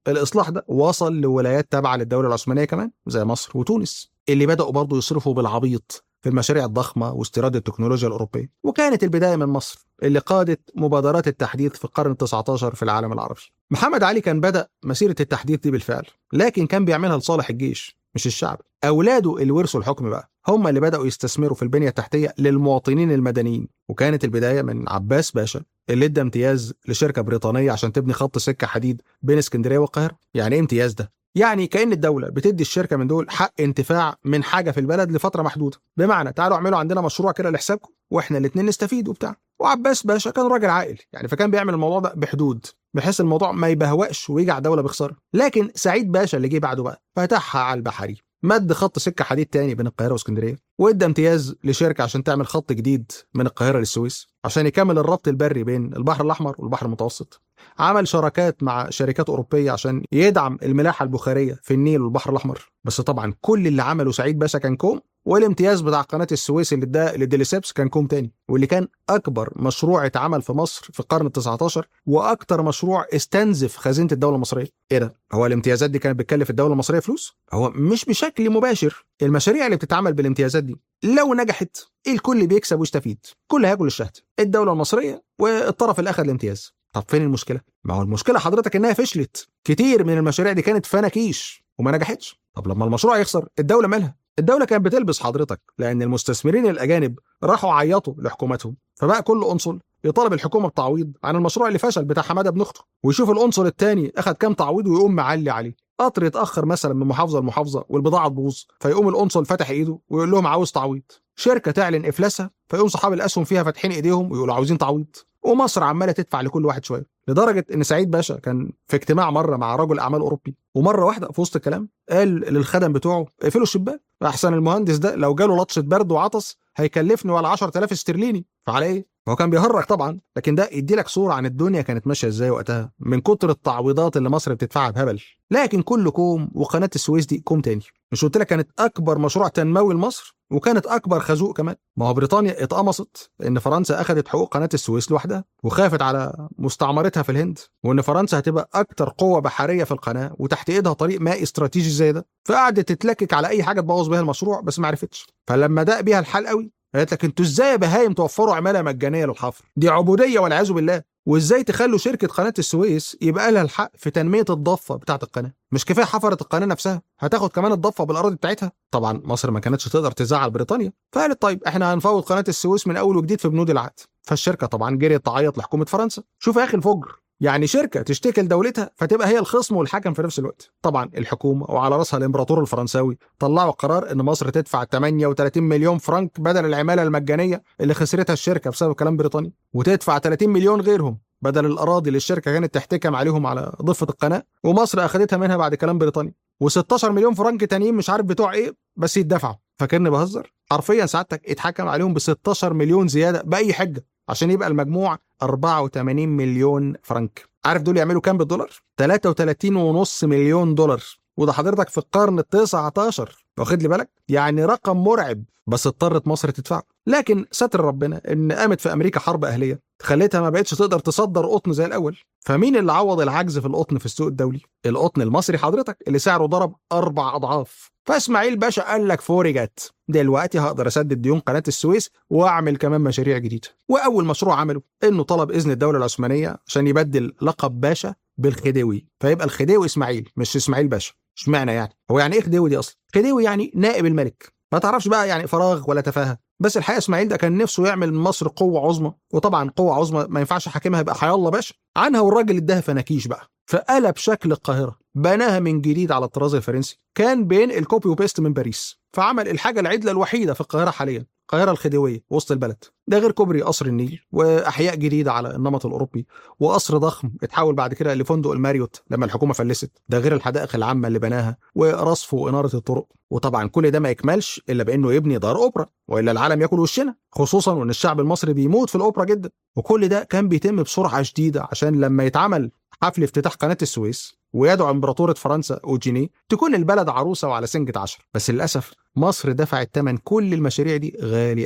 الإصلاح ده وصل لولايات تابعة للدولة العثمانية كمان زي مصر وتونس، اللي بدأوا برضو يصرفوا بالعبيط في المشاريع الضخمة واستيراد التكنولوجيا الأوروبية. وكانت البداية من مصر اللي قادت مبادرات التحديث في القرن التاسع عشر في العالم العربي. محمد علي كان بدأ مسيرة التحديث دي بالفعل، لكن كان بيعملها لصالح الجيش مش الشعب. أولاده اللي ورثوا الحكم بقى هم اللي بدأوا يستثمروا في البنية التحتية للمواطنين المدنيين. وكانت البداية من عباس باشا اللي ادى امتياز لشركة بريطانية عشان تبني خط سكة حديد بين اسكندرية والقاهرة. يعني ايه امتياز ده؟ يعني كأن الدولة بتدي الشركة من دول حق انتفاع من حاجة في البلد لفترة محدودة، بمعنى تعالوا اعملوا عندنا مشروع كده لحسابكم واحنا الاثنين نستفيد وبتاع. وعباس باشا كان راجل عاقل يعني، فكان بيعمل الموضوع ده بحدود بحيث الموضوع ما يبهوأش ويجي على الدولة بخسارة. لكن سعيد باشا اللي جه بعده بقى فتحها على البحري، مد خط سكة حديد تاني بين القاهرة واسكندرية، وادى امتياز لشركة عشان تعمل خط جديد من القاهرة للسويس عشان يكمل الربط البري بين البحر الأحمر والبحر المتوسط. عمل شراكات مع شركات أوروبية عشان يدعم الملاحة البخارية في النيل والبحر الأحمر. بس طبعا كل اللي عمله سعيد باشا كان كوم، والامتياز بتاع قناة السويس اللي اداه لديليسيبس كان كوم تاني، واللي كان أكبر مشروع اتعمل في مصر في القرن التاسع عشر وأكتر مشروع استنزف خزينة الدولة المصرية. إيه ده؟ هو الامتيازات دي كانت بتكلف الدولة المصرية فلوس؟ هو مش بشكل مباشر. المشاريع اللي بتتعمل بالامتيازات دي لو نجحت الكل بيكسب ويستفيد، كل هياكل الشهد، الدولة المصرية والطرف اللي أخذ الامتياز. طب فين المشكلة؟ ما هو المشكلة حضرتك إنها فشلت. كتير من المشاريع دي كانت فناكيش وما نجحتش. طب لما المشروع يخسر الدولة مالها؟ الدولة كانت بتلبس حضرتك، لأن المستثمرين الأجانب راحوا عيطوا لحكومتهم، فبقى كل قنصل يطالب الحكومة بتعويض عن المشروع اللي فشل بتاع حمادة بن أخته، ويشوف القنصل التاني أخد كام تعويض ويقوم معلي عليه. قطر يتأخر مثلا من محافظة لمحافظة والبضاعة تبوظ، فيقوم القنصل فاتح إيده ويقول لهم عاوز تعويض. شركة تعلن إفلاسها فيقوم صحاب الأسهم فيها فاتحين إيديهم ويقولوا عاوزين تعويض. ومصر عمالة تدفع لكل واحد شوية، لدرجة إن سعيد باشا كان في اجتماع مرة مع رجل أعمال أوروبي، ومرة واحدة في وسط الكلام قال للخدم بتوعه اقفلوا الشباك، أحسن المهندس ده لو جاله لطشة برد وعطس هيكلفني ولا عشرة آلاف استرليني. فعلى إيه؟ هو كان بيهرج طبعا، لكن ده يدي لك صورة عن الدنيا كانت ماشية إزاي وقتها من كتر التعويضات اللي مصر بتدفعها بهبل. لكن كله كوم، وقناة السويس دي كوم تاني. مش قلت لك كانت أكبر مشروع تنموي لمصر وكانت أكبر خازوق كمان؟ ما هو بريطانيا اتقمصت إن فرنسا أخذت حقوق قناة السويس لوحدها وخافت على مستعمرتها في الهند، وإن فرنسا هتبقى أكتر قوة بحرية في القناة وتحت إيدها طريق مائي استراتيجي زي ده، فقعدت تتلكك على أي حاجة تبوظ بيها المشروع بس ما عرفتش. فلما دق بيها الحال قوي قالت لك انتوا ازاي يا بهايم توفروا عماله مجانيه للحفر؟ دي عبوديه والعياذ بالله. وازاي تخلوا شركه قناه السويس يبقى لها الحق في تنميه الضفه بتاعه القناه؟ مش كفايه حفرت القناه نفسها، هتاخد كمان الضفه بالاراضي بتاعتها. طبعا مصر ما كانتش تقدر تزعل بريطانيا، فقالت طيب احنا هنفوض قناه السويس من اول وجديد في بنود العقد. فالشركه طبعا جريت تعيط لحكومه فرنسا. شوف يا اخي الفجر، يعني شركة تشتكي لدولتها فتبقى هي الخصم والحكم في نفس الوقت. طبعا الحكومة وعلى رأسها الإمبراطور الفرنساوي طلعوا قرار إن مصر تدفع ثمانية وثلاثين مليون فرنك بدل العمالة المجانية اللي خسرتها الشركة بسبب كلام بريطاني، وتدفع ثلاثين مليون غيرهم بدل الأراضي اللي الشركة كانت تحتكم عليهم على ضفة القناة ومصر أخذتها منها بعد كلام بريطاني، و16 مليون فرنك تانيين مش عارف بتوع إيه بس يتدفعوا. فاكرني بهزر؟ حرفيا سعادتك اتحكم عليهم ب ستاشر مليون زيادة بأي حجة عشان يبقى المجموع أربعة وثمانين مليون فرنك. عارف دول يعملوا كام بالدولار؟ ثلاثة وثلاثين ونص مليون دولار، وده حضرتك في القرن التاسع عشر. واخد لي بالك؟ يعني رقم مرعب، بس اضطرت مصر تدفعه. لكن ستر ربنا ان قامت في امريكا حرب اهليه خلتها ما بقتش تقدر تصدر قطن زي الاول. فمين اللي عوض العجز في القطن في السوق الدولي؟ القطن المصري حضرتك اللي سعره ضرب اربع اضعاف. فاسماعيل باشا قال لك فورجت، دلوقتي هقدر اسدد ديون قناه السويس واعمل كمان مشاريع جديده. واول مشروع عمله انه طلب اذن الدوله العثمانيه عشان يبدل لقب باشا بالخديوي، فيبقى الخديوي اسماعيل مش اسماعيل باشا. اشمعنى يعني؟ هو يعني ايه خديوي دي اصلا؟ خديوي يعني نائب الملك، ما تعرفش بقى يعني فراغ ولا تفاهه. بس الحقيقه اسماعيل ده كان نفسه يعمل من مصر قوه عظمى، وطبعا قوه عظمى ما ينفعش حاكمها يبقى حي الله باشا عنها، والراجل اداها فناكيش بقى. فقلب شكل القاهره، بناها من جديد على الطراز الفرنسي، كان بين الكوبي وبيست من باريس. فعمل الحاجه العدله الوحيده في القاهره حاليا، القاهره الخديويه وسط البلد. ده غير كوبري قصر النيل واحياء جديده على النمط الاوروبي، وقصر ضخم اتحول بعد كده لفندق الماريوت لما الحكومه فلست. ده غير الحدائق العامه اللي بناها ورصف واناره الطرق. وطبعا كل ده ما يكملش الا بانه يبني دار اوبرا، والا العالم ياكل وشنا، خصوصا وان الشعب المصري بيموت في الاوبرا جدا. وكل ده كان بيتم بسرعه شديده عشان لما يتعمل حفل افتتاح قناه السويس ويدعو امبراطوره فرنسا اوجيني تكون البلد عروسه وعلى سنجة عشر. بس للاسف مصر دفعت ثمن كل المشاريع دي غالي قوي،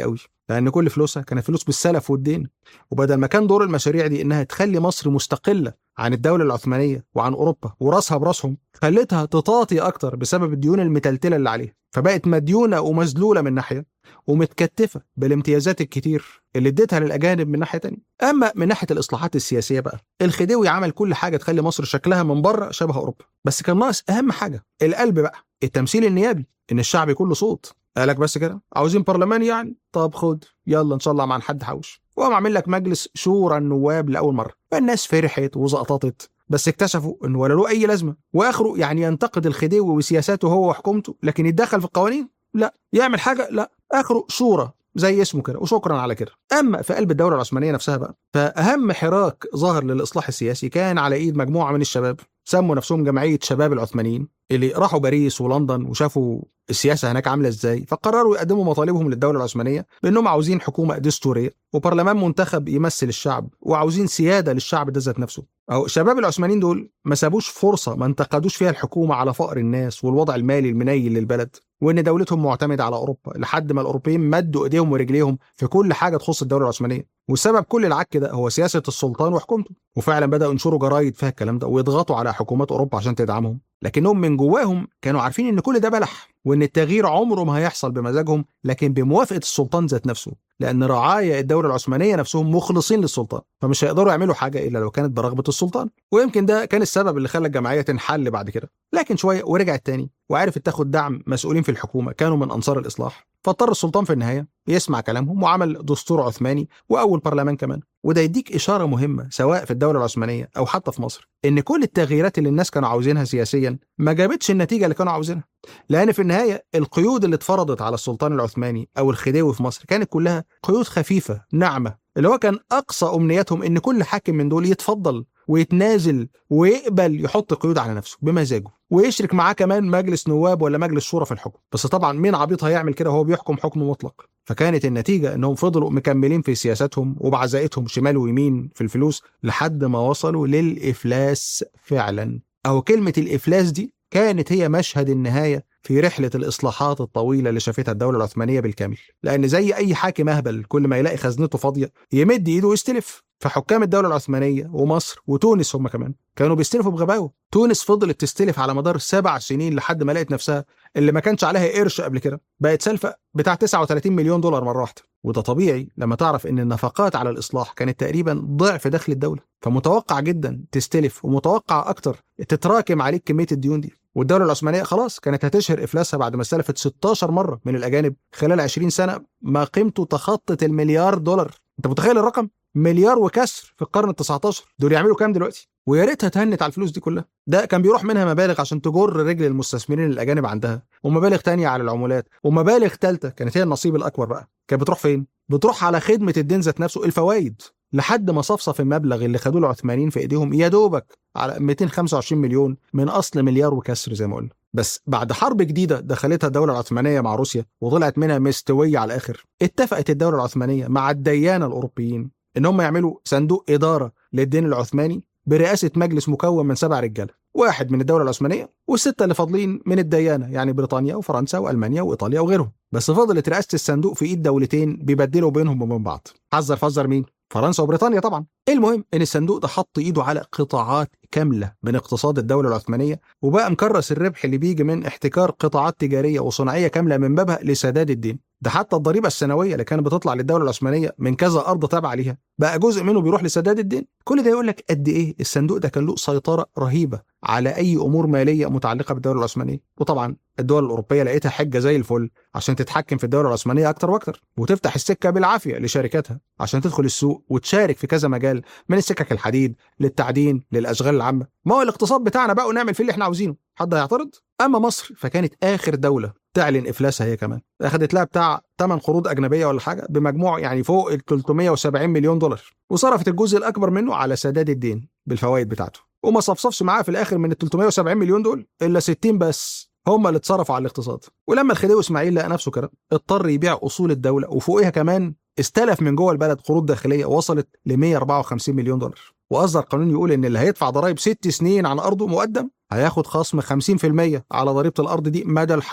لأن كل فلوسها كانت فلوس بالسلف والدين. وبدل ما كان دور المشاريع دي إنها تخلي مصر مستقلة عن الدولة العثمانية وعن أوروبا وراسها براسهم، خلتها تطاطي أكتر بسبب الديون المتلتلة اللي عليها، فبقت مديونة ومذلولة من ناحية، ومتكتفة بالامتيازات الكتير اللي اديتها للأجانب من ناحية تانية. أما من ناحية الإصلاحات السياسية بقى، الخديوي عمل كل حاجة تخلي مصر شكلها من بره شبه أوروبا، بس كان ناقص أهم حاجة، القلب بقى، التمثيل النيابي، إن الشعب يكون له صوت. قالك بس كده عاوزين برلمان يعني؟ طب خد يلا إن شاء الله مع حد حوش، وقام عامل لك مجلس شورى النواب لأول مرة. فالناس فرحت وزقططت، بس اكتشفوا انه ولا له اي لازمه، واخره يعني ينتقد الخديوي وسياساته هو وحكومته، لكن يتدخل في القوانين لا، يعمل حاجه لا، اخره شورى زي اسمه كده وشكرا على كده. اما في قلب الدوله العثمانيه نفسها بقى، فاهم حراك ظهر للاصلاح السياسي كان على ايد مجموعه من الشباب سموا نفسهم جمعيه شباب العثمانيين، اللي راحوا باريس ولندن وشافوا السياسه هناك عامله ازاي، فقرروا يقدموا مطالبهم للدوله العثمانيه بانهم عاوزين حكومه دستوريه وبرلمان منتخب يمثل الشعب، وعاوزين سياده للشعب ده ذات نفسه. او شباب العثمانيين دول ما سابوش فرصه ما انتقدوش فيها الحكومه على فقر الناس والوضع المالي المنيل للبلد، وان دولتهم معتمده على اوروبا، لحد ما الاوروبيين مدوا ايديهم ورجليهم في كل حاجه تخص الدوله العثمانيه. والسبب كل العك ده هو سياسه السلطان وحكومته. وفعلا بداوا ينشروا جرايد فيها الكلام ده ويضغطوا على حكومات اوروبا عشان تدعمهم، لكنهم من جواهم كانوا عارفين ان كل ده بلح، وان التغيير عمره ما هيحصل بمزاجهم، لكن بموافقه السلطان ذات نفسه، لان رعايا الدوله العثمانيه نفسهم مخلصين للسلطان، فمش هيقدروا يعملوا حاجه الا لو كانت برغبه السلطان. ويمكن ده كان السبب اللي خلى الجمعيه تنحل بعد كده. لكن شويه ورجعت تاني وعرفت تاخد دعم مسؤولين في الحكومه كانوا من انصار الاصلاح، فاضطر السلطان في النهايه يسمع كلامهم وعمل دستور عثماني واول برلمان كمان. وده يديك اشاره مهمه سواء في الدوله العثمانيه او حتى في مصر، ان كل التغييرات اللي الناس كانوا عاوزينها سياسيا ما جابتش النتيجه اللي كانوا عاوزينها، لان في النهايه القيود اللي اتفرضت على السلطان العثماني او الخديوي في مصر كانت كلها قيود خفيفه ناعمه، اللي هو كان اقصى امنياتهم ان كل حاكم من دول يتفضل ويتنازل ويقبل يحط قيود على نفسه بمزاجه، ويشرك معاه كمان مجلس نواب ولا مجلس شورى في الحكم. بس طبعا مين عبيط هيعمل كده وهو بيحكم حكم مطلق؟ فكانت النتيجة انهم فضلوا مكملين في سياساتهم وبعزائتهم شمال ويمين في الفلوس لحد ما وصلوا للإفلاس فعلا. او كلمة الإفلاس دي كانت هي مشهد النهاية في رحلة الإصلاحات الطويلة اللي شافتها الدولة العثمانية بالكامل، لأن زي أي حاكم أهبل كل ما يلاقي خزنته فاضية يمد إيده ويستلف. فحكام الدولة العثمانية ومصر وتونس هم كمان كانوا بيستلفوا بغباوة. تونس فضلت تستلف على مدار سبع سنين لحد ما لقت نفسها اللي ما كانش عليها قرش قبل كده بقت سلفة بتاع تسعة وثلاثين مليون دولار مرة واحدة. وده طبيعي لما تعرف ان النفقات على الإصلاح كانت تقريبا ضعف دخل الدولة، فمتوقع جدا تستلف ومتوقع أكتر تتراكم عليك كمية الديون دي. والدولة العثمانية خلاص كانت هتشهر إفلاسها بعد ما استلفت ستاشر مرة من الأجانب خلال عشرين سنة ما قيمته تخطت المليار دولار. انت متخيل الرقم؟ مليار وكسر في القرن التسعتاشر. دول يعملوا كام دلوقتي؟ ويا ريتها تهنت على الفلوس دي كلها. ده كان بيروح منها مبالغ عشان تجر رجل المستثمرين الاجانب عندها، ومبالغ تانية على العمولات، ومبالغ ثالثه كانت هي النصيب الاكبر بقى. كانت بتروح فين؟ بتروح على خدمه الدين ذات نفسه، الفوائد، لحد ما صفصف المبلغ اللي خدوه العثمانيين في ايديهم يا دوبك على مئتين وخمسة وعشرين مليون من اصل مليار وكسر زي ما قلنا. بس بعد حرب جديده دخلتها الدوله العثمانيه مع روسيا وطلعت منها مستويه على الاخر، اتفقت الدوله العثمانيه مع الديانه الاوروبيين ان هم يعملوا صندوق اداره للدين العثماني برئاسه مجلس مكون من سبع رجاله، واحد من الدوله العثمانيه والسته اللي فاضلين من الديانه، يعني بريطانيا وفرنسا والمانيا وايطاليا وغيرهم. بس فضلت رئاسه الصندوق في ايد دولتين بيبدلوا بينهم وبين بعض. حذر فزر مين؟ فرنسا وبريطانيا طبعا. المهم ان الصندوق ده حط ايده على قطاعات كامله من اقتصاد الدوله العثمانيه، وبقى مكرس الربح اللي بيجي من احتكار قطاعات تجاريه وصناعيه كامله من بابها لسداد الدين. ده حتى الضريبه السنويه اللي كانت بتطلع للدوله العثمانيه من كذا ارض تابعه ليها بقى جزء منه بيروح لسداد الدين. كل ده يقول لك قد ايه الصندوق ده كان له سيطره رهيبه على اي امور ماليه متعلقه بالدوله العثمانيه. وطبعا الدول الاوروبيه لقيتها حجه زي الفل عشان تتحكم في الدوله العثمانيه اكتر واكتر، وتفتح السكه بالعافيه لشركاتها عشان تدخل السوق وتشارك في كذا مجال، من السكك الحديد للتعدين للاشغال العامه. ما هو الاقتصاد بتاعنا بقى ونعمل فيه اللي احنا عاوزينه، حد هيعترض؟ اما مصر فكانت اخر دوله تعلن افلاسها هي كمان. اخذت لها بتاع ثمانية قروض اجنبيه ولا حاجه بمجموع يعني فوق ال ثلاثمئة وسبعين مليون دولار، وصرفت الجزء الاكبر منه على سداد الدين بالفوائد بتاعته، وما صفصفش معاه في الاخر من ال ثلاثمئة وسبعين مليون دول الا ستين بس هم اللي اتصرفوا على الاقتصاد. ولما الخديوي اسماعيل لقى نفسه كده اضطر يبيع اصول الدوله، وفوقها كمان استلف من جوه البلد قروض داخليه وصلت ل مئة وأربعة وخمسين مليون دولار، واصدر قانون يقول ان اللي هيدفع ضرائب ست سنين عن ارضه مقدم هياخد خصم خمسين بالمئة على ضريبه الارض دي مدى الحياه،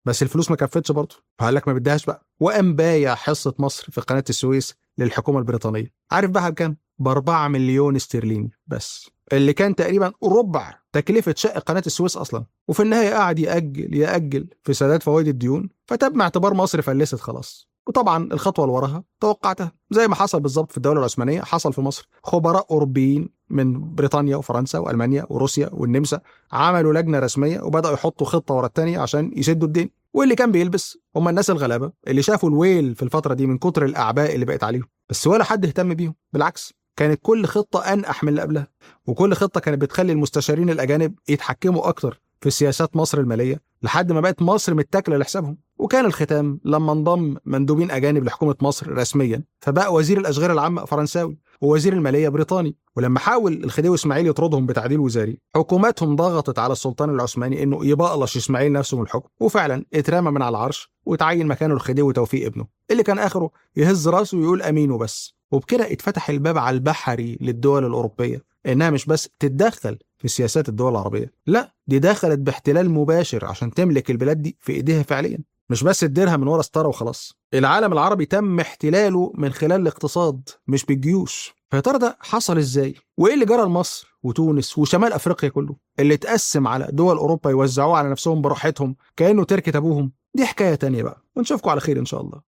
بس الفلوس ما كفتش برضه، فقال لك ما بدهاش بقى، وقام بايع حصة مصر في قناة السويس للحكومة البريطانية. عارف بقى بكام؟ بأربعة مليون استرليني بس، اللي كان تقريبا ربع تكلفة شق قناة السويس أصلا. وفي النهاية قعد يأجل يأجل في سداد فوائد الديون، فتم اعتبار مصر فلست خلاص. وطبعا الخطوة اللي وراها توقعتها، زي ما حصل بالظبط في الدولة العثمانية حصل في مصر. خبراء أوروبيين من بريطانيا وفرنسا وألمانيا وروسيا والنمسا عملوا لجنة رسمية وبدأوا يحطوا خطة ورا التانية عشان يسدوا الدين. واللي كان بيلبس هم الناس الغلابة اللي شافوا الويل في الفترة دي من كتر الأعباء اللي بقت عليهم، بس ولا حد اهتم بيهم. بالعكس، كانت كل خطة أنقح من اللي قبلها، وكل خطة كانت بتخلي المستشارين الأجانب يتحكموا أكتر في سياسات مصر المالية، لحد ما بقت مصر متاكلة لحسابهم. وكان الختام لما انضم مندوبين أجانب لحكومة مصر رسميا، فبقى وزير الأشغال العامة فرنساوي ووزير المالية بريطاني. ولما حاول الخديوي إسماعيل يطردهم بتعديل وزاري، حكوماتهم ضغطت على السلطان العثماني إنه يبقلش إسماعيل نفسه من الحكم، وفعلا اترمى من على العرش وتعين مكانه الخديوي توفيق ابنه، اللي كان آخره يهز راسه ويقول أمين وبس. وبكده اتفتح الباب على البحري للدول الأوروبية إنها مش بس تتدخل في سياسات الدول العربية، لا دي دخلت باحتلال مباشر عشان تملك البلاد دي في إيديها فعليا، مش بس تديرها من ورا ستارة وخلاص. العالم العربي تم احتلاله من خلال الاقتصاد مش بالجيوش. فيا ترى ده حصل ازاي؟ وايه اللي جرى لمصر وتونس وشمال افريقيا كله اللي اتقسم على دول اوروبا يوزعوه على نفسهم براحتهم كانه تركة ابوهم؟ دي حكاية تانية بقى، ونشوفكم على خير ان شاء الله.